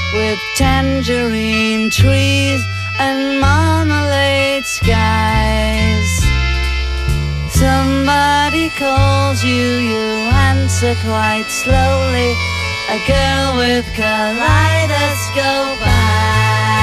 with tangerine trees and marmalade skies. Somebody calls you, you answer quite slowly. A girl with kaleidoscope eyes.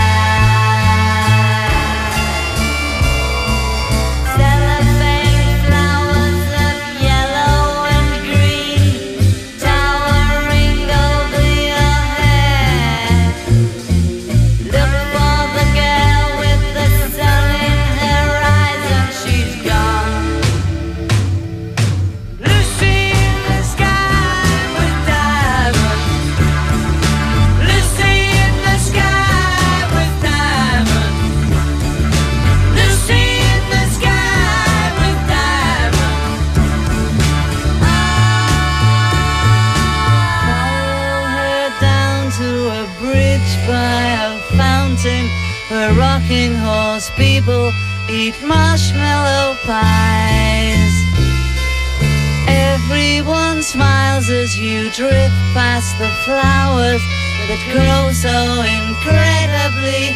Where rocking horse people eat marshmallow pies. Everyone smiles as you drift past the flowers that grow so incredibly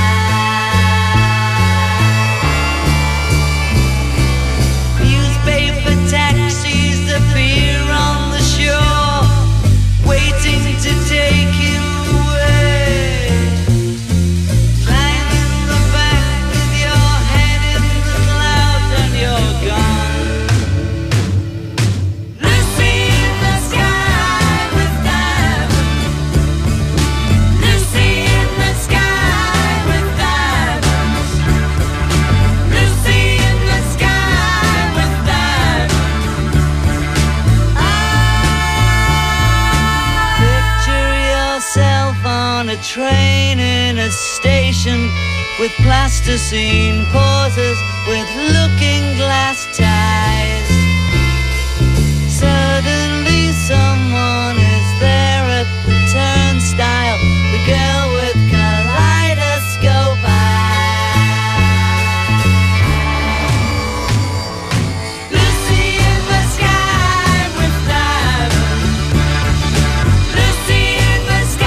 high. Newspaper taxis appear on the shore, waiting to take you away. Train in a station with plasticine pauses with looking glass ties. Suddenly someone is there at the turnstile, the girl with kaleidoscope eyes. Lucy in the sky with diamonds. Lucy in the sky.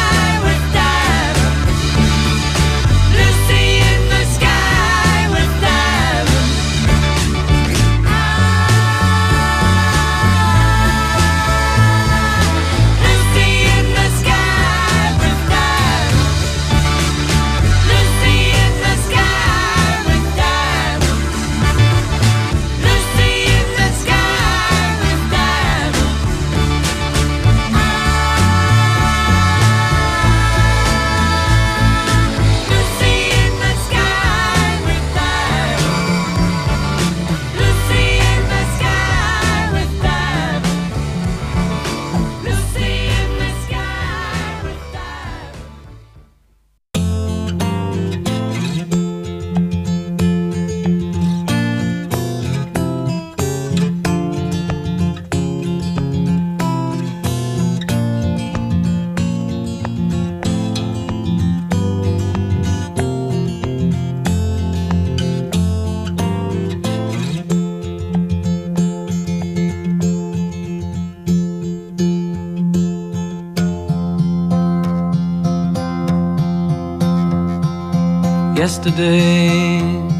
Yesterday,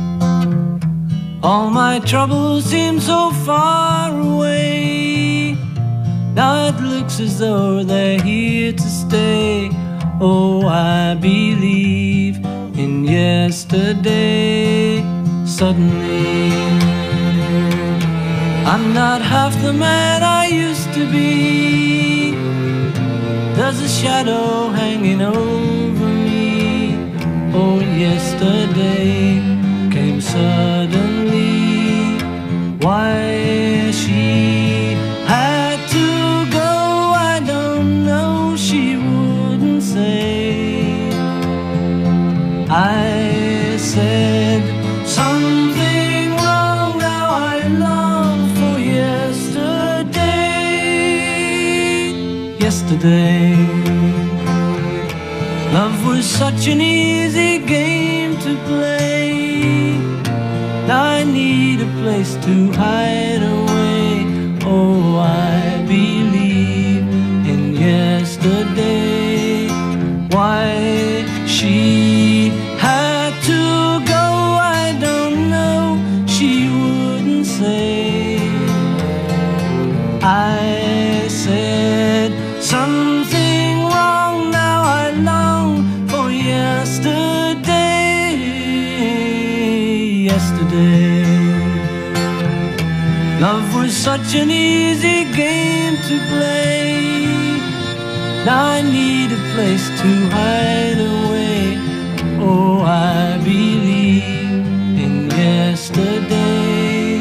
all my troubles seem so far away. Now it looks as though they're here to stay. Oh, I believe in yesterday. Suddenly, I'm not half the man I used to be. There's a shadow hanging over me. Oh, yesterday came suddenly. Why she had to go, I don't know, she wouldn't say. I said something wrong, now I long for yesterday. Yesterday, love was such an easy game to play. Now I need a place to hide away. Oh, I believe in yesterday. such an easy game to play. Now I need a place to hide away. Oh, I believe in yesterday.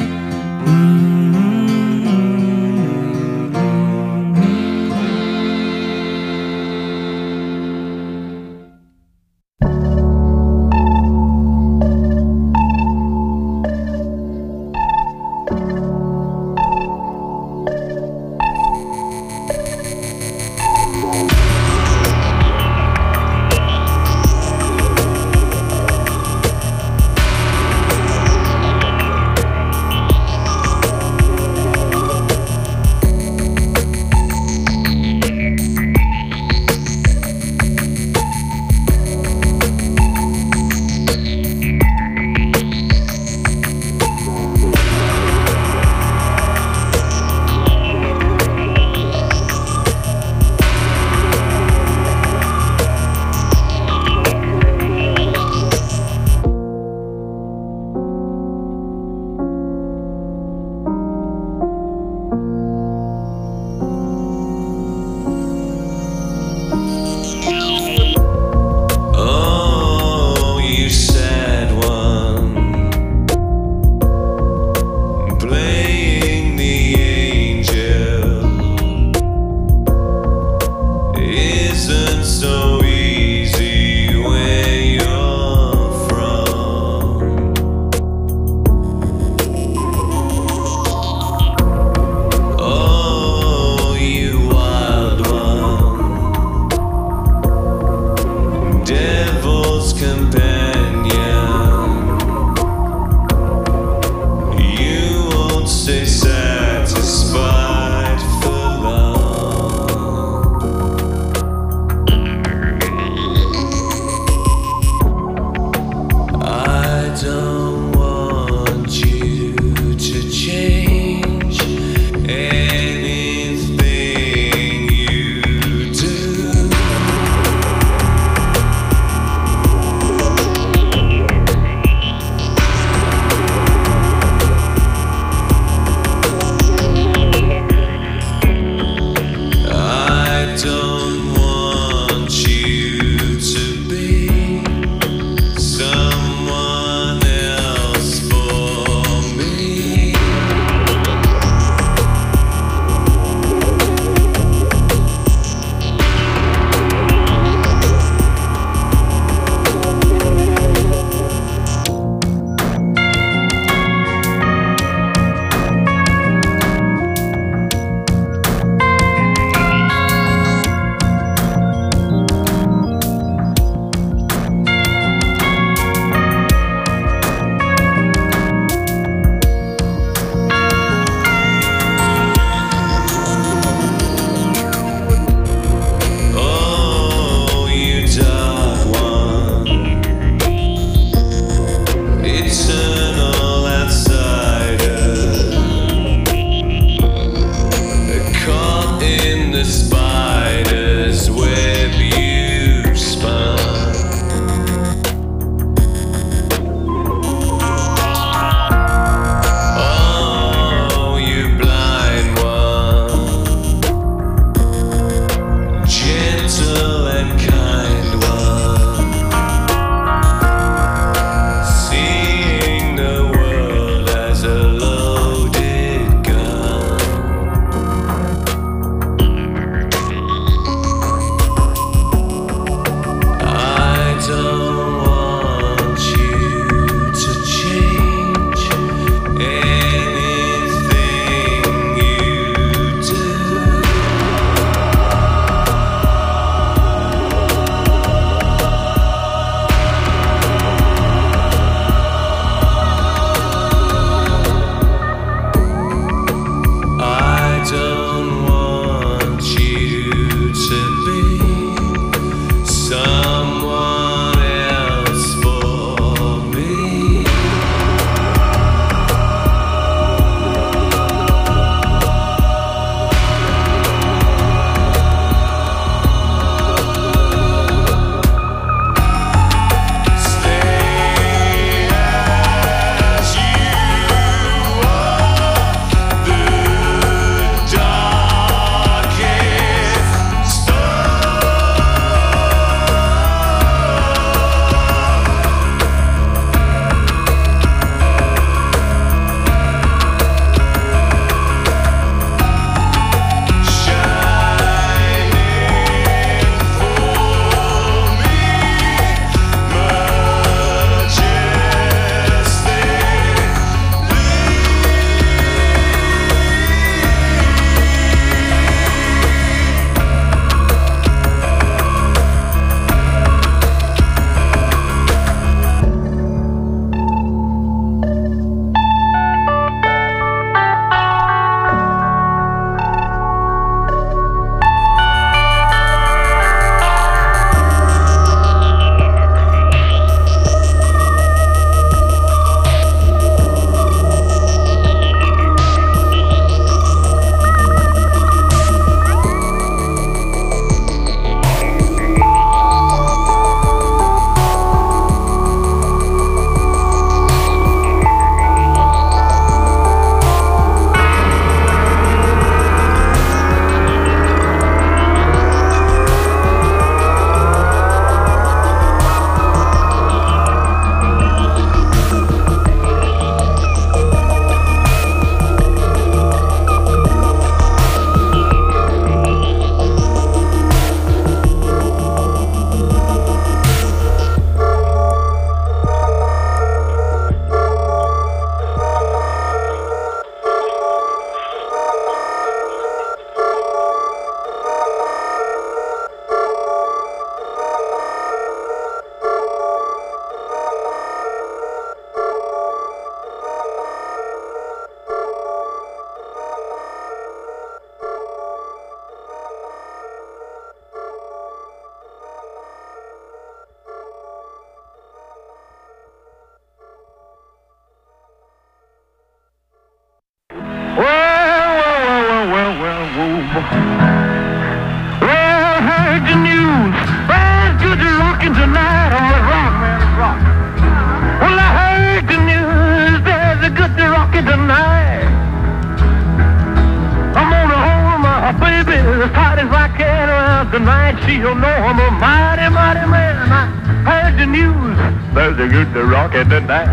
she'll know I'm a mighty, mighty man. I heard the news, there's a good rockin' tonight.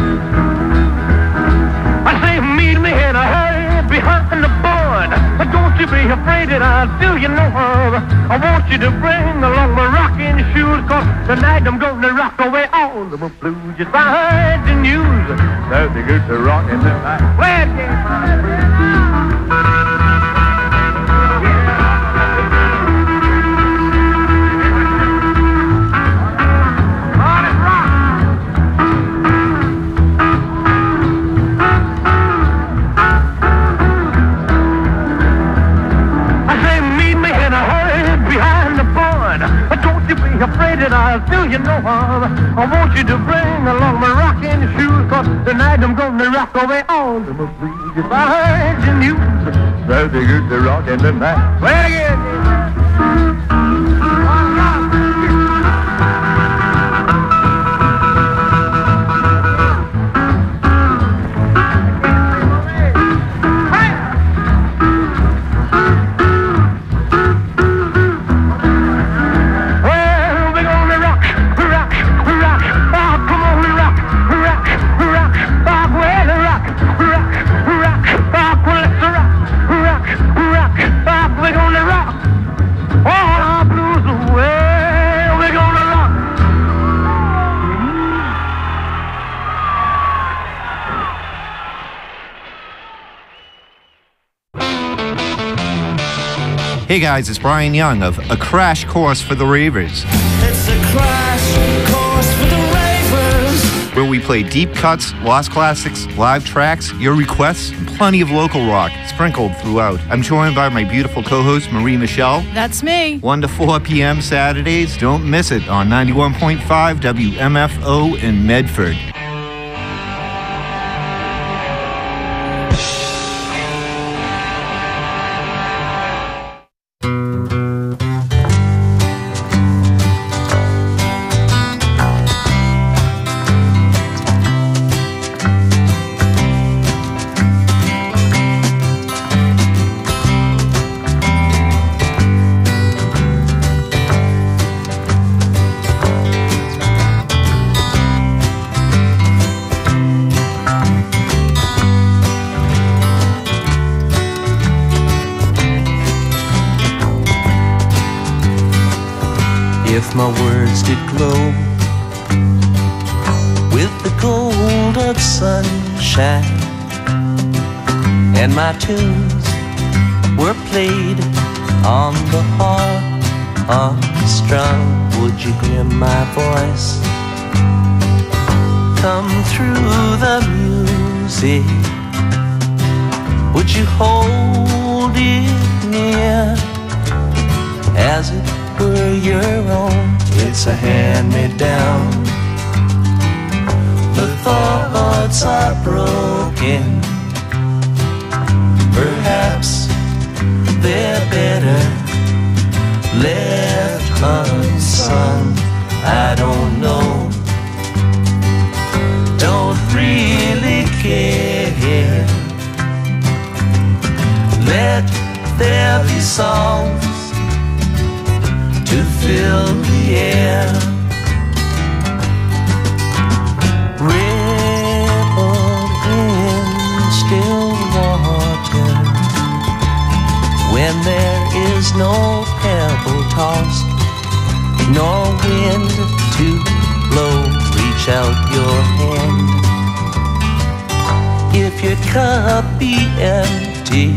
I say meet me in a hurry behind the barn. Don't you be afraid that I'll do you no harm. I want you to bring along my rocking shoes, 'cause tonight I'm gonna rock away all the blues. Just I heard the news, there's a good rockin' tonight. Well, afraid that I'll do you no harm. I want you to bring along my rocking shoes, 'cause tonight I'm gonna rock away all the blues. If I heard the news, there's a good rockin' tonight. Well, again. Hey guys, it's Brian Young of A Crash Course for the Ravers. It's a crash course for the Ravers, where we play deep cuts, lost classics, live tracks, your requests, and plenty of local rock sprinkled throughout. I'm joined by my beautiful co-host, Marie Michelle. That's me. 1 to 4 p.m. Saturdays. Don't miss it on 91.5 WMFO in Medford. If my words did glow with the gold of sunshine, and my tunes were played on the harp unstrung, would you hear my voice come through the music? Would you hold it near as it were your own? It's a hand-me-down. The thoughts are broken. Perhaps they're better left unsung. I don't know. Don't really care. Let there be songs to fill the air. Rippled in still water, when there is no pebble tossed, nor wind to blow, reach out your hand. If your cup be empty,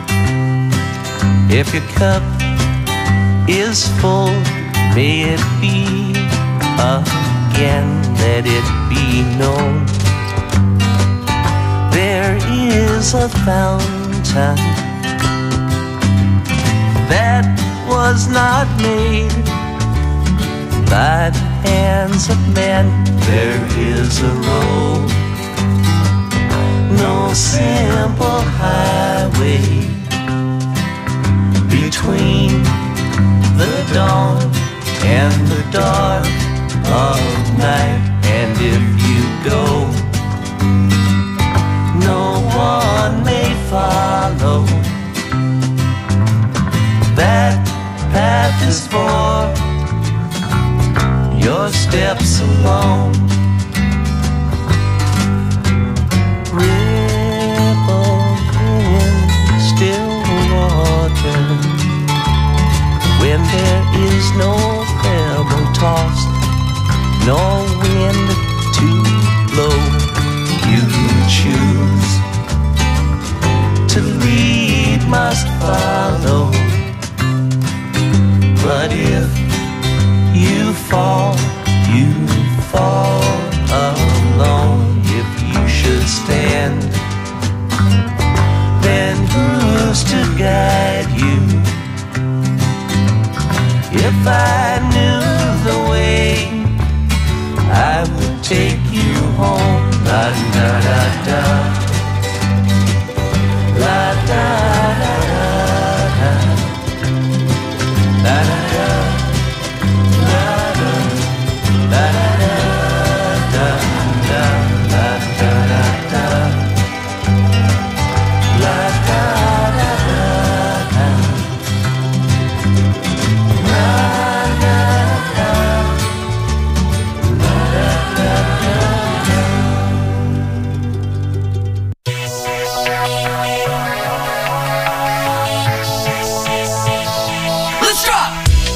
if your cup is full, may it be again, let it be known. There is a fountain that was not made by the hands of men. There is a road, no simple highway between the dawn and the dark of night. And if you go, no one may follow. That path is for steps alone. Ripple in still water, when there is no pebble tossed, no wind to blow. You choose to lead, must follow. But if you fall alone. If you should stand, then who's to guide you? If I knew the way, I would take you home. La da da da, la da da da, la da da, la da da da da da, la da da da, la da da da, la da da, la da da. Let's drop.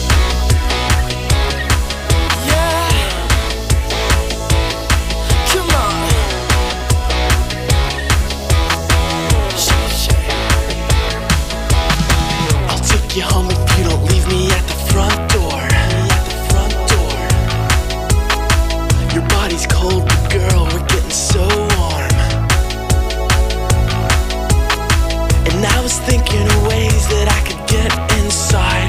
You home if you don't leave me at the front door. Your body's cold, but girl, we're getting so warm. And I was thinking of ways that I could get inside.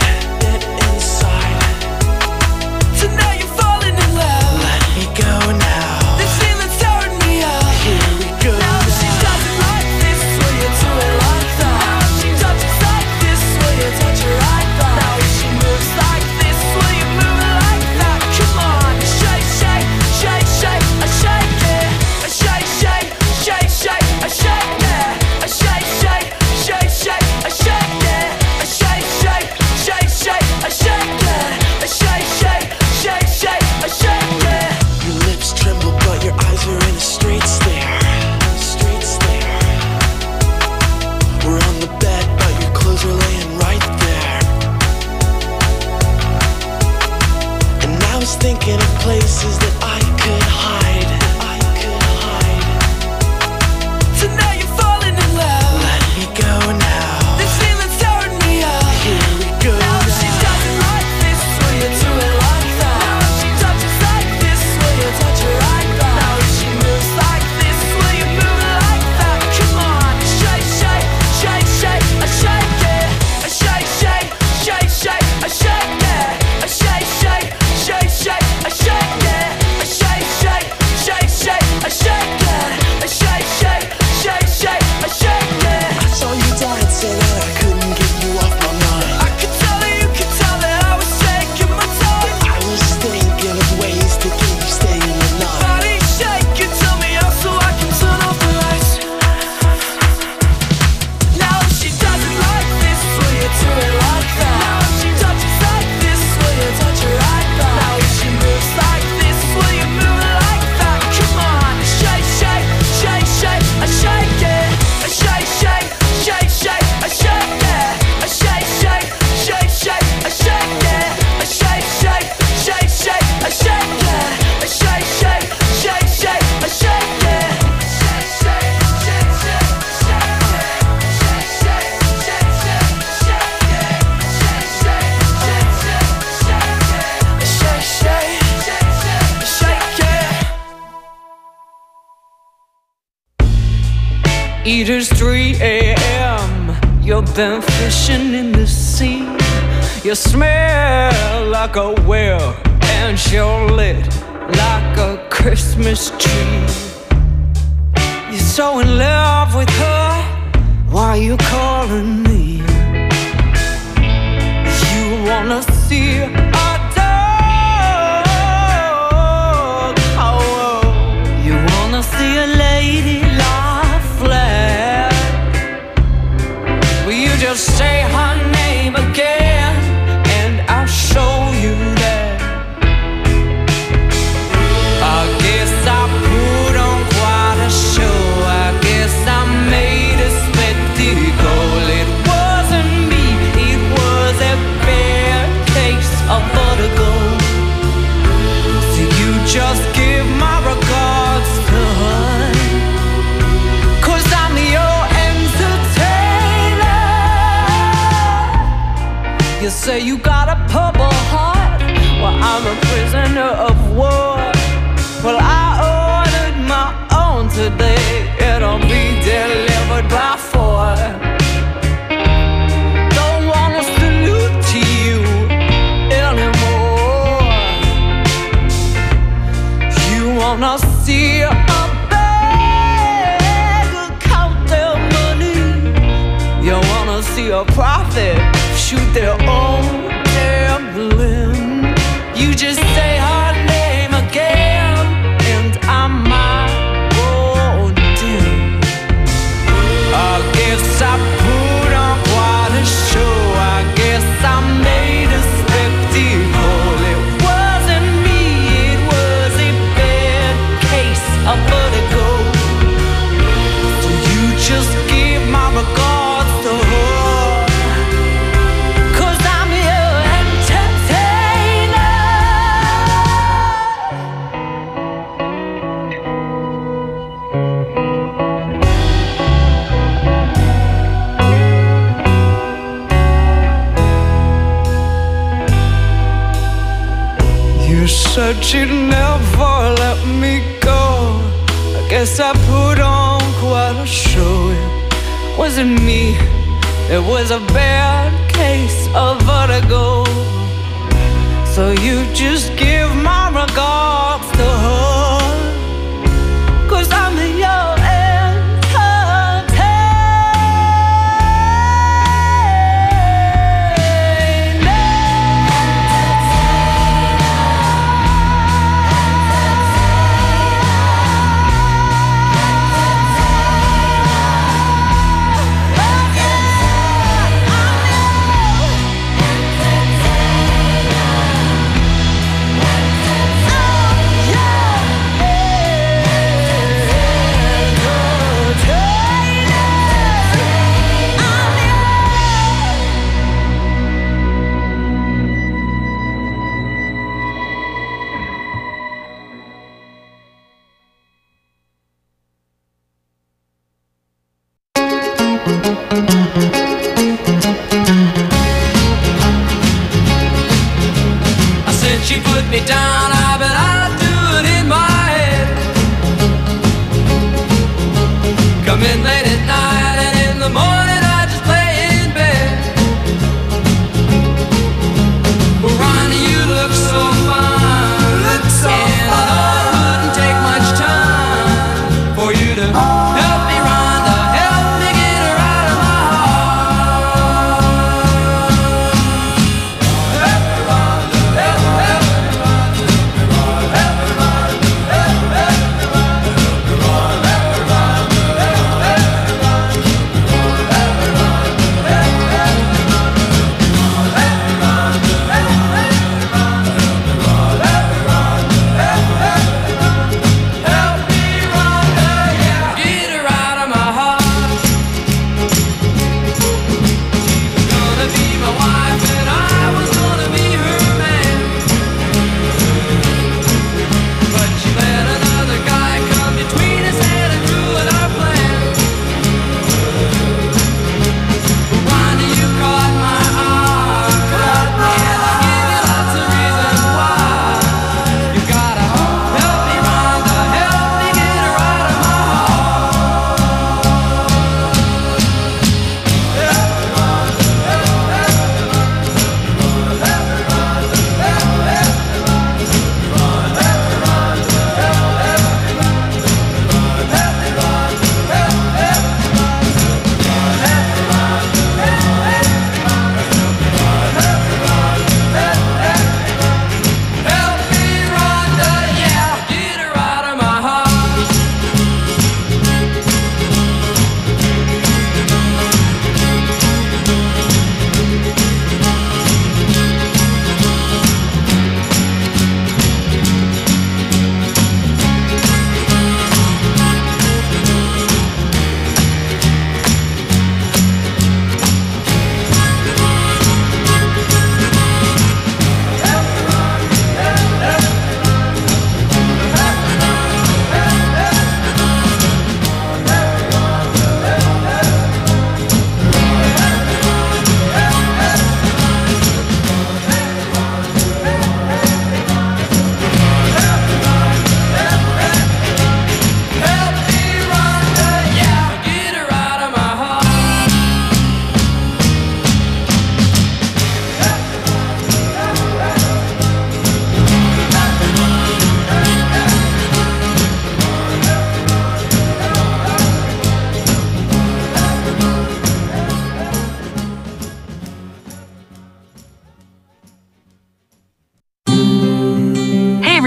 Tonight you're falling in love. Let me go now. This feeling's tearing me up. Here we go. Now she doesn't like this, will you do it like that? Now she touches like this, will you touch her right back? Now she moves like this, will you move it like that? Come on, shake, shake, shake, shake, I shake it. I shake, shake, shake, shake, I shake it. I shake, shake, shake, shake, I shake it. I shake, shake, shake, shake, I shake it. I shake, shake, shake, shake, I shake it. Your lips tremble, but your eyes are in a straight stare. We're on the bed, but your clothes are laying right there. And I was thinking of places that I could hide. Tonight you're falling in love. Let me go now. This feeling's tearing me up. Here we go. Now she doesn't like this, will you do it like that? Now she touches like this, will you touch her right back? Now she moves like this, will you move it like that? Come on, shake, shake, shake, shake, I shake it. I shake, shake, shake, shake, I shake it. I shake, shake, shake, shake, I shake it. I shake, shake, shake, shake, I shake it. I shake, shake, shake, shake, I shake it. I saw you dancing and I couldn't get you off my mind. I could tell that you could tell that I was taking my time. I was thinking of ways to keep you staying the night. Body shake and tell me out so I can turn off the lights. Now if she doesn't like this, will you do it like that? Now if she touches like this, will you touch her right back? Now if she moves like this, will you move it like that? Come on, shake, shake, shake, shake, I shake it. I shake, shake, shake, shake, I shake it. I shake, shake, shake, shake, I shake it. I shake, shake, shake, shake, I shake it. I shake, shake, shake, shake, I shake it. Shake, shake, shake, shake, shake it. Shake, shake, shake, shake, shake it. Shake, shake, shake, shake, shake it. Shake, shake, shake, shake, shake it. Eaters 3 a.m. You've been fishing in the sea. You smell like a whale and you're lit like a Christmas tree. You're so in love with her, why you calling me? You wanna see a dog. Oh, you wanna see a lady lie flat. Will you just say her name again and I'll show you that say you got a purple heart. Well, I'm a prisoner of war. Well, I ordered my own today. It'll be delivered by 4. Don't wanna salute to you anymore. You wanna see a beggar count their money. You wanna see a prophet shoot their own gambling. You just say her name again, and I might go dim. I guess I put on quite a show. I guess I made a spectacle. It wasn't me, it was a bad case of vertigo. So you just give my regards to her. Said you'd never let me go. I guess I put on quite a show. It wasn't me, it was a bad case of vertigo. So you just give my regards to her, 'cause I'm your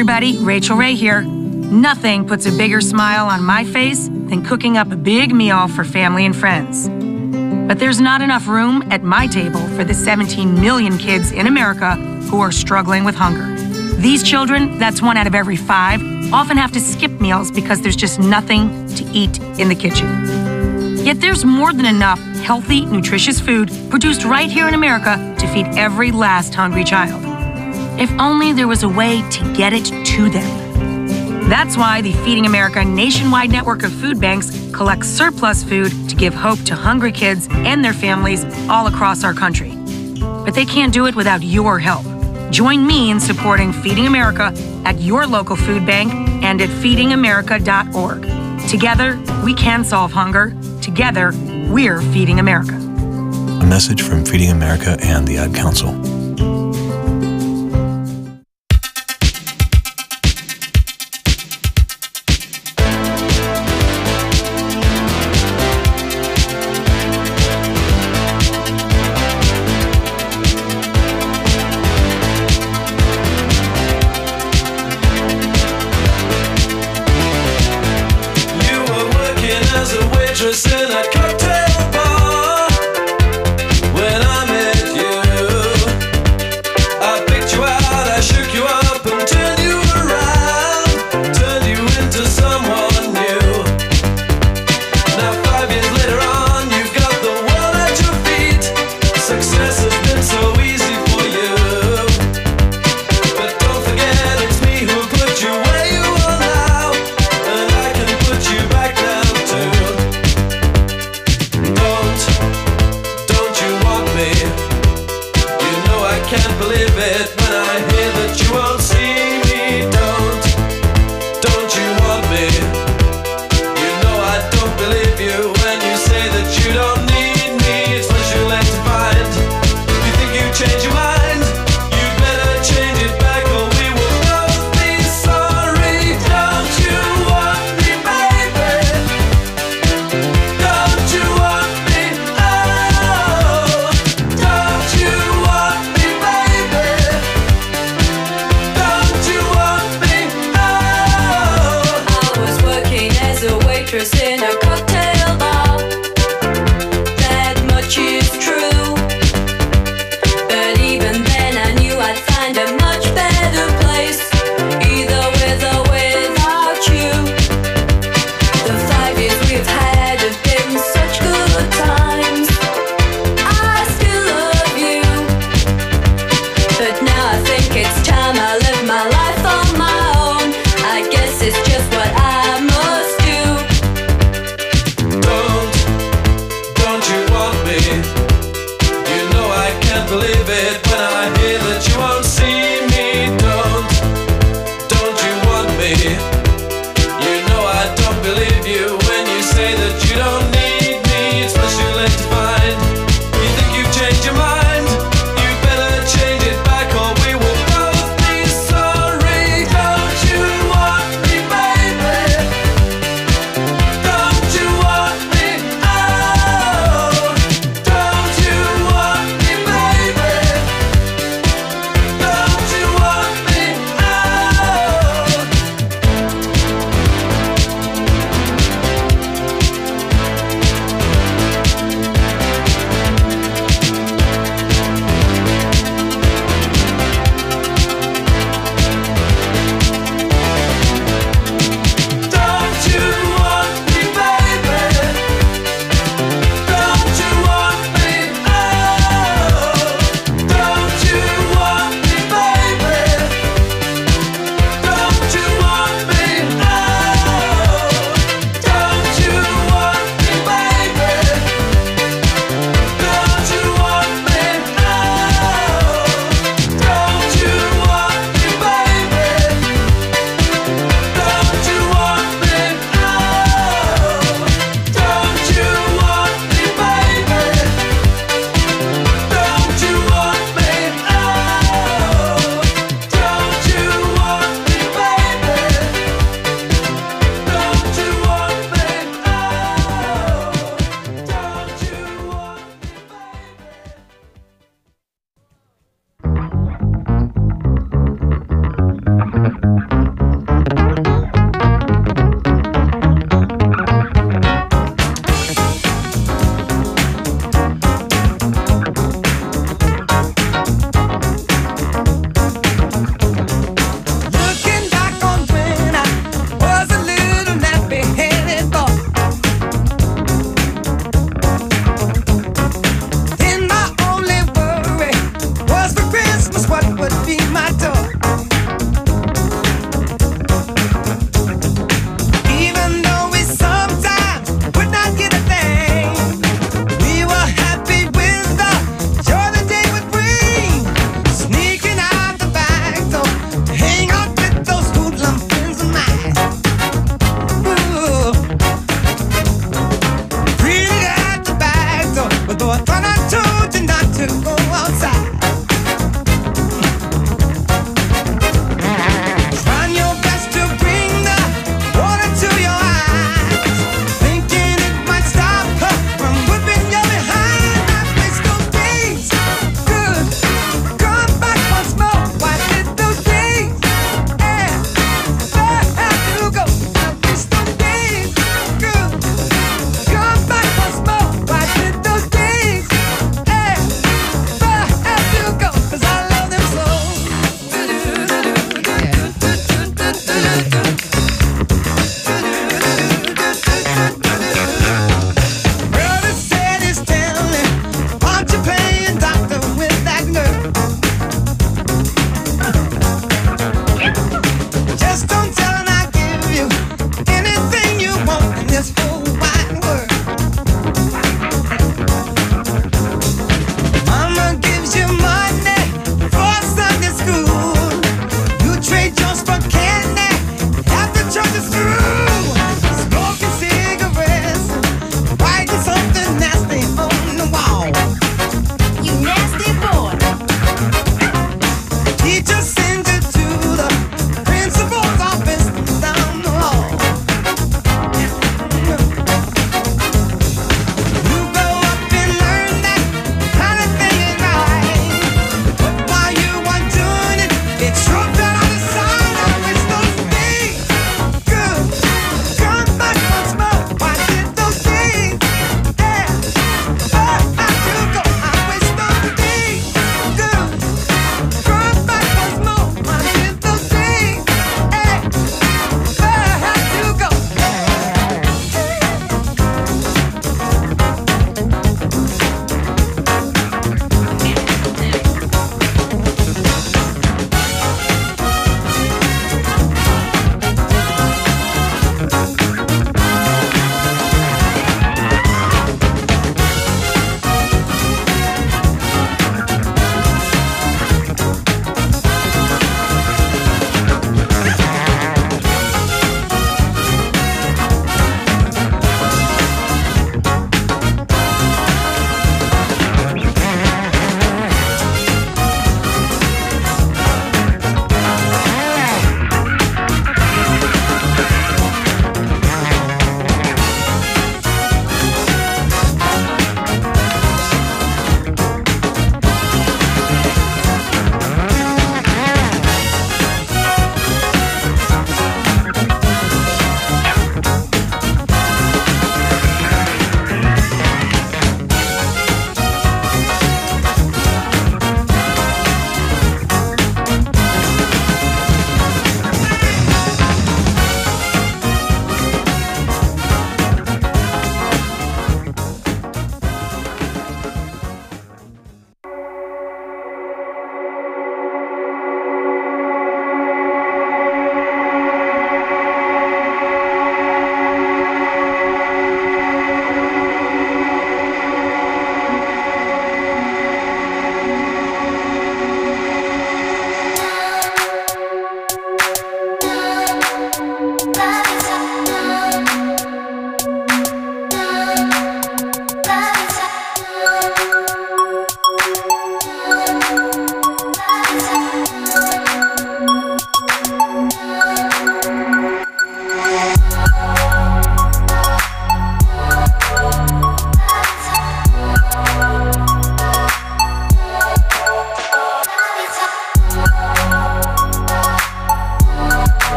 everybody, Rachel Ray here. Nothing puts a bigger smile on my face than cooking up a big meal for family and friends. But there's not enough room at my table for the 17 million kids in America who are struggling with hunger. These children, that's 1 out of every 5, often have to skip meals because there's just nothing to eat in the kitchen. Yet there's more than enough healthy, nutritious food produced right here in America to feed every last hungry child. If only there was a way to get it to them. That's why the Feeding America nationwide network of food banks collects surplus food to give hope to hungry kids and their families all across our country. But they can't do it without your help. Join me in supporting Feeding America at your local food bank and at feedingamerica.org. Together, we can solve hunger. Together, we're Feeding America. A message from Feeding America and the Ad Council. In a cocktail bar when I met you.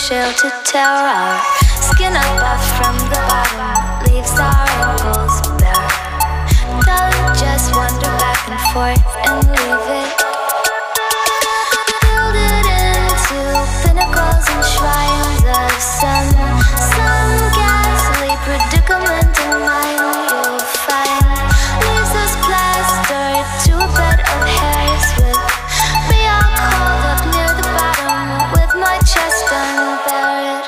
shelter terror. Skin up off from the bottom, leaves our ankles bare. Don't just wander back and forth and leave it. Build it into pinnacles and shrines of some ghastly predicament in mind you'll find. Leaves us plastered to a bed of hairs with me all curled up near the bottom with my chest unbared.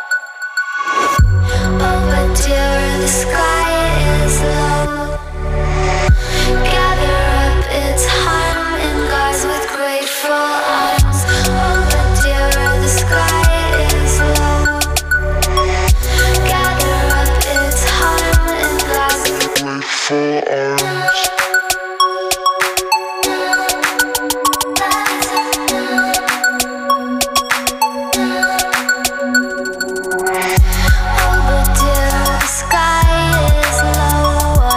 Oh, but dear, the sky is low. Gather up its harm in gauze with grateful arms. Oh, but dear, the sky is low. Gather up its harm in gauze with grateful arms. Oh, but dear, the sky is low.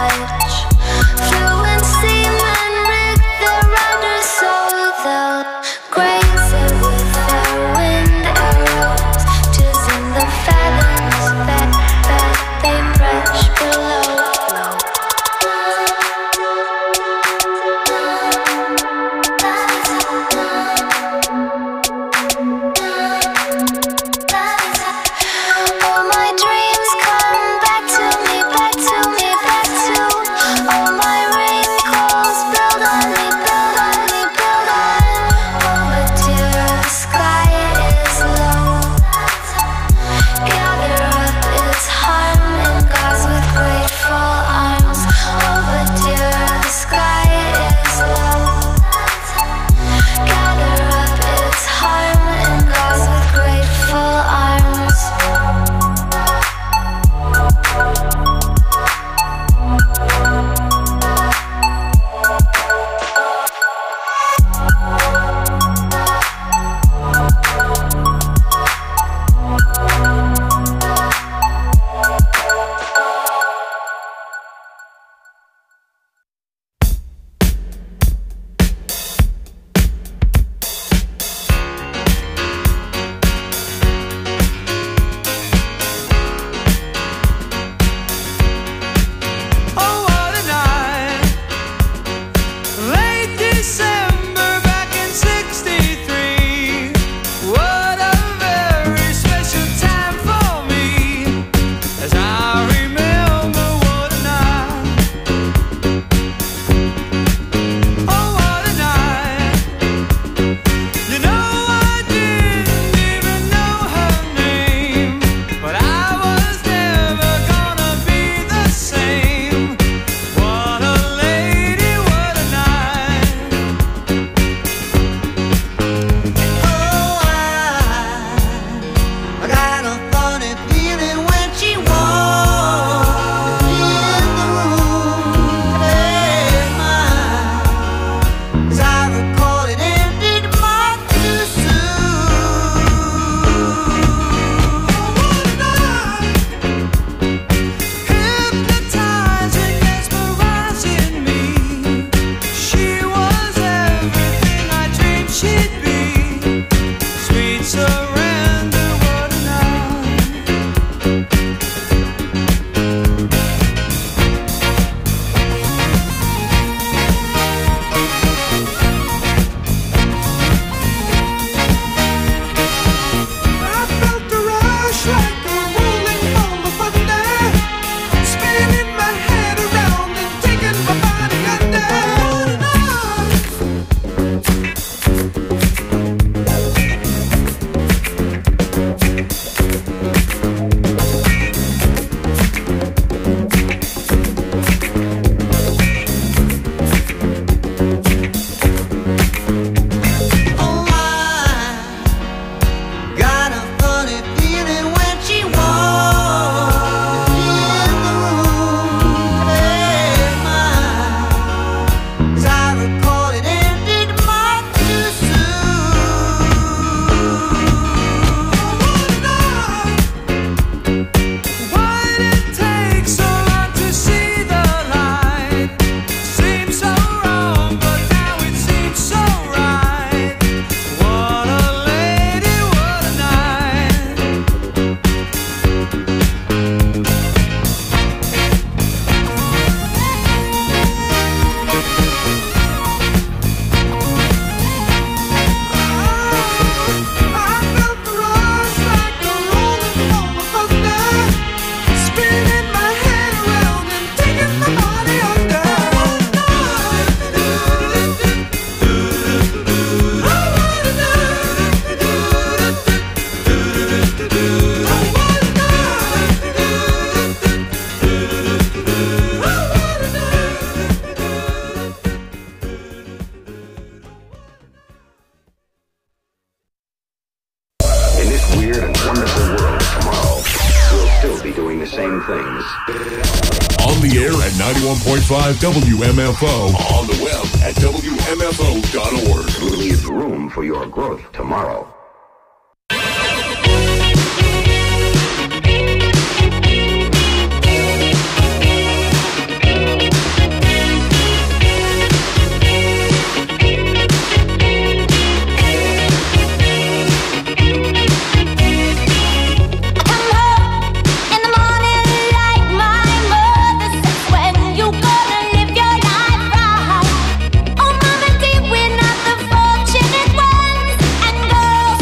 same things. On the air at 91.5 WMFO. On the web at WMFO.org. Leave room for your growth tomorrow. Oh, Mama, dear, we're not the fortunate ones. And girls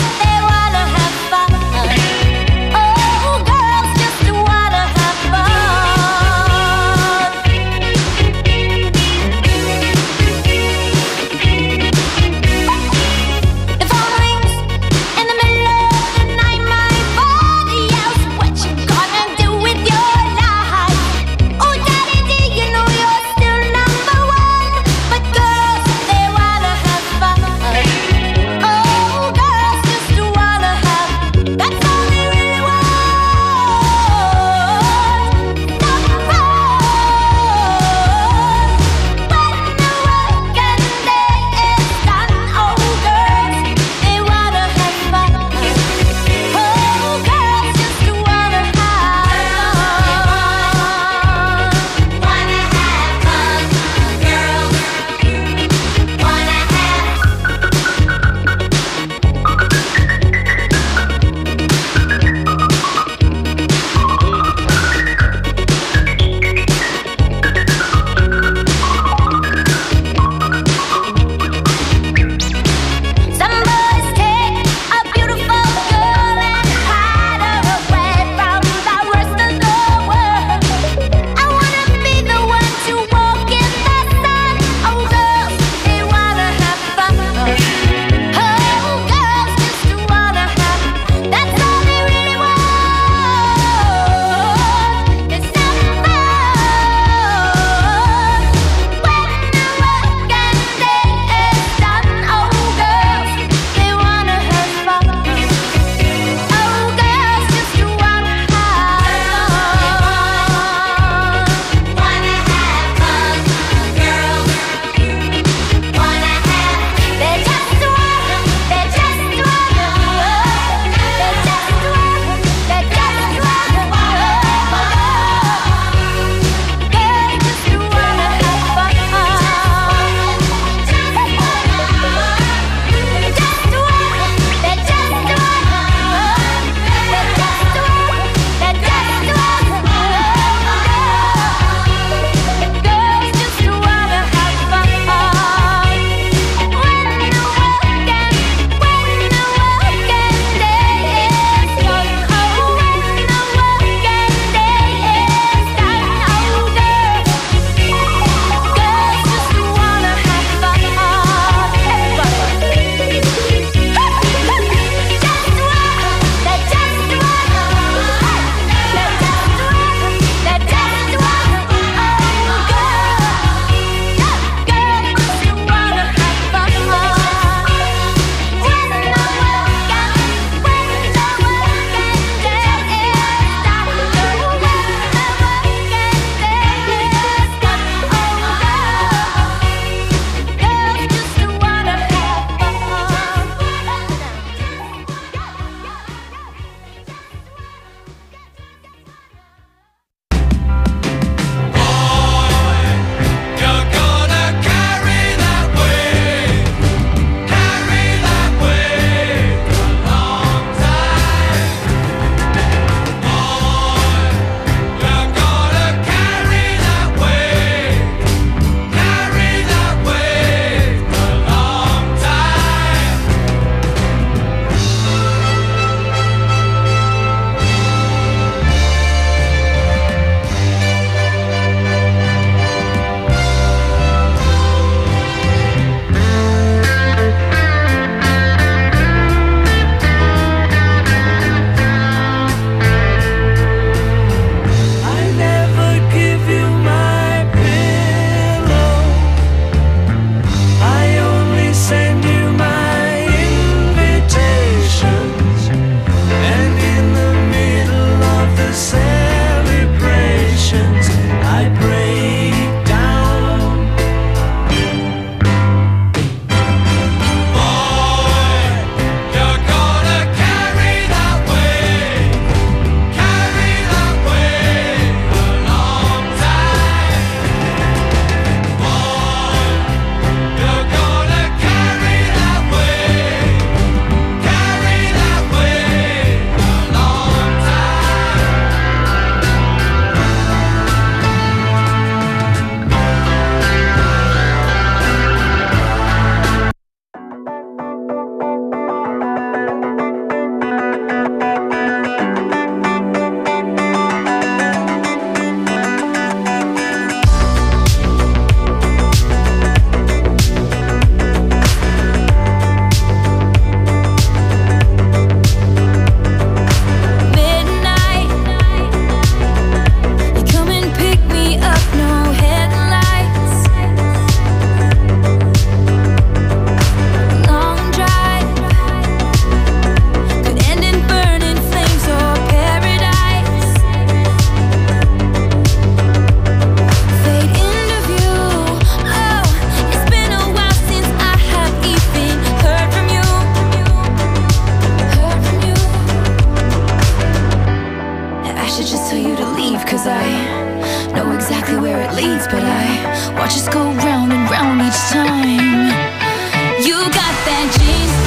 should just tell you to leave, cause I know exactly where it leads, but I watch us go round and round each time. You got that gene